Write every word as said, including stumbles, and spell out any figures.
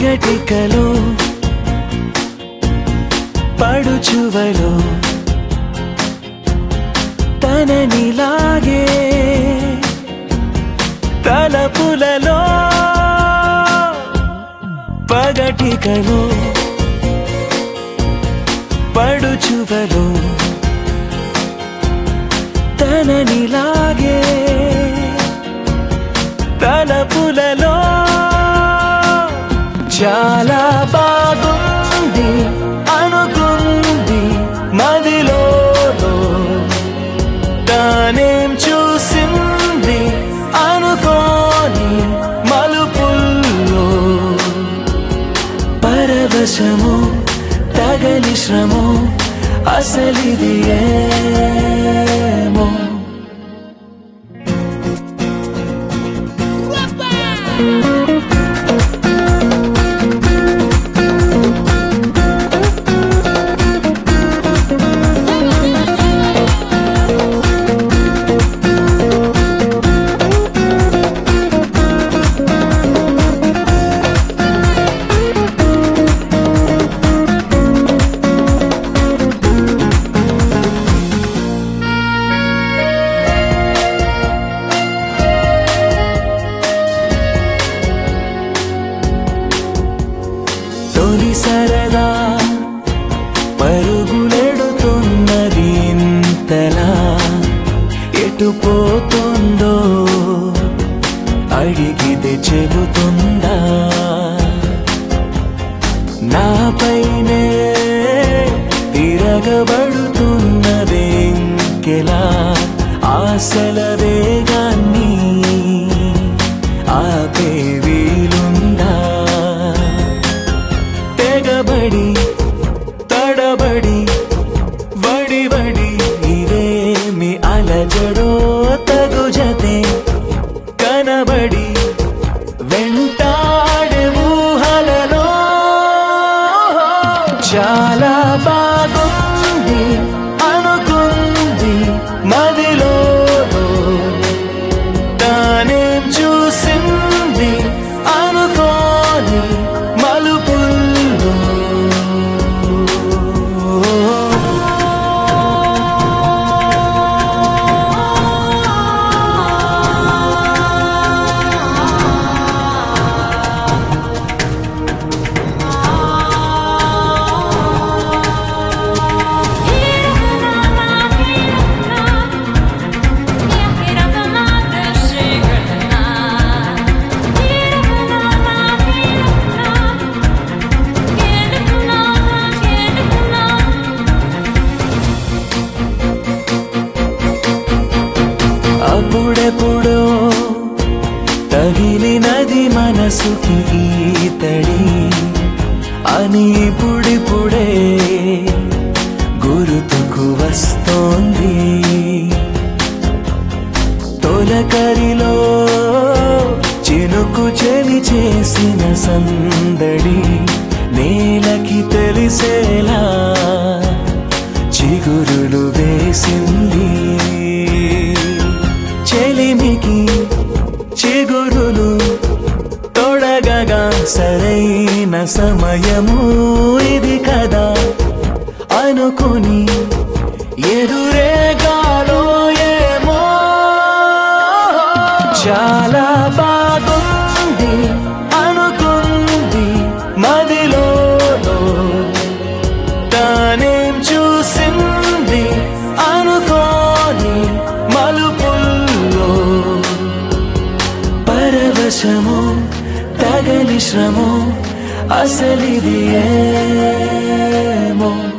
పగటికలో పడుచువలో తననిలాగే తలపులలో పగటికలో పడుచువలో తననిలాగే తలపులలో చాలా బాగుంది అనుకుంది మదిలో తానేం చూసింది అనుకోని మలుపుల్లో పరవశము తగలి శ్రమో అసలిది ఏమో తొలి సరదా పరుగులెడుతున్నది ఇంతలా ఎటు పోతుందో అడిగితే చెబుతుందా నాపైనే తిరగబడుతున్నదే ఇంకెలా ఆశల వేగాన్ని ఆపే వీలుందా తెగబడి తడబడి వడి వడి ఇదేమి అలజడో తగు జతే కనబడి వెంటాడే ఊహలలో చాలా బాగుంది అనుకుంది మదిలో తానేం చూసింది అనుకోని మలుపుల్లో అప్పుడెప్పుడో తగిలినది మనసుకి ఈతడి అని ఇప్పుడిప్పుడే గుర్తుకు వస్తోంది తొలకరిలో చినుకు చెలి చేసిన సందడి నేలకి తెలిసేలా చిగురులు వేసింది చెలిమికి చిగురులు తొడగగా సరైన సమయము ఇది కదా అనుకుని ఎదురేగాలో ఏమో చాలా బాగుంది అనుకుంది మదిలో తానేం చూసింది అనుకోని మలుపుల్లో పరవశము తగలి శ్రమో అసలిది ఏమో